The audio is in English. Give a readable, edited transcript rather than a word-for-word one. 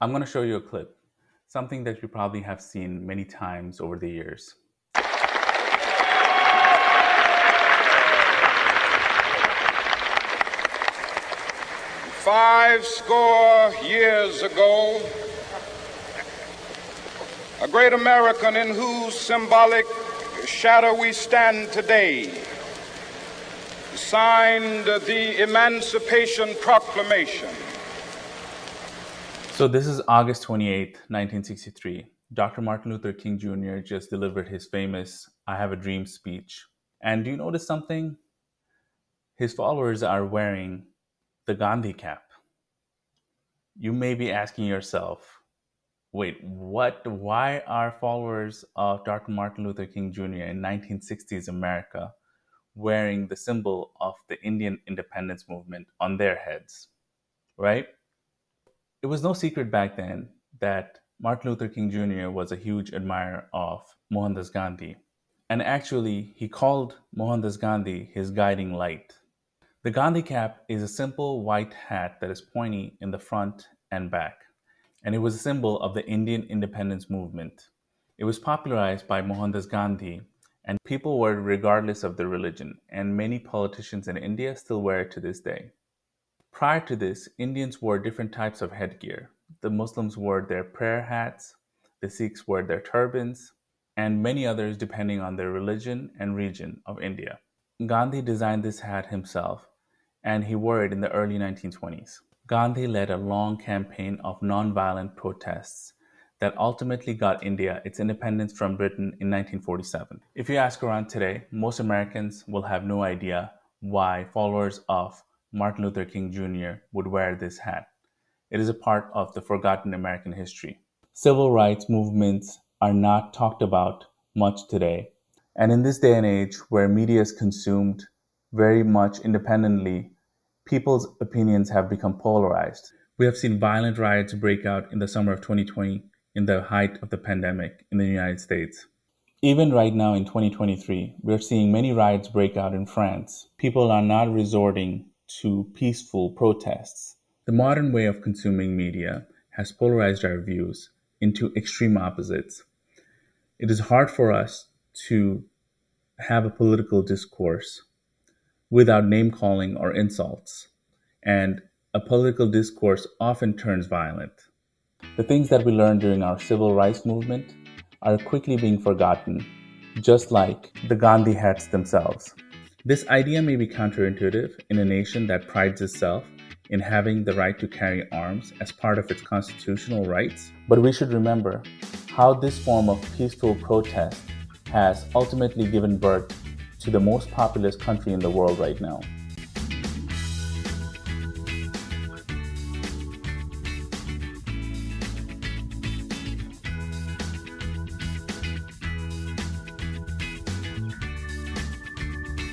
I'm going to show you a clip, something that you probably have seen many times over the years. Five score years ago, a great American in whose symbolic shadow we stand today signed the Emancipation Proclamation. So this is August 28th, 1963. Dr. Martin Luther King Jr. just delivered his famous I Have a Dream speech. And do you notice something? His followers are wearing the Gandhi cap. You may be asking yourself, wait, what? Why are followers of Dr. Martin Luther King Jr. in 1960s America wearing the symbol of the Indian independence movement on their heads, right? It was no secret back then that Martin Luther King Jr. was a huge admirer of Mohandas Gandhi. And actually, he called Mohandas Gandhi his guiding light. The Gandhi cap is a simple white hat that is pointy in the front and back, and it was a symbol of the Indian independence movement. It was popularized by Mohandas Gandhi, and people wore it regardless of their religion, and many politicians in India still wear it to this day. Prior to this, Indians wore different types of headgear. The Muslims wore their prayer hats, the Sikhs wore their turbans, and many others depending on their religion and region of India. Gandhi designed this hat himself, and he wore it in the early 1920s. Gandhi led a long campaign of non-violent protests that ultimately got India its independence from Britain in 1947. If you ask around today, most Americans will have no idea why followers of Martin Luther King Jr. would wear this hat. It is a part of the forgotten American history. Civil rights movements are not talked about much today. And in this day and age where media is consumed very much independently, people's opinions have become polarized. We have seen violent riots break out in the summer of 2020 in the height of the pandemic in the United States. Even right now in 2023, we're seeing many riots break out in France. People are not resorting to peaceful protests. The modern way of consuming media has polarized our views into extreme opposites. It is hard for us to have a political discourse without name calling or insults, and a political discourse often turns violent. The things that we learned during our civil rights movement are quickly being forgotten, just like the Gandhi hats themselves. This idea may be counterintuitive in a nation that prides itself in having the right to carry arms as part of its constitutional rights, but we should remember how this form of peaceful protest has ultimately given birth to the most populous country in the world right now.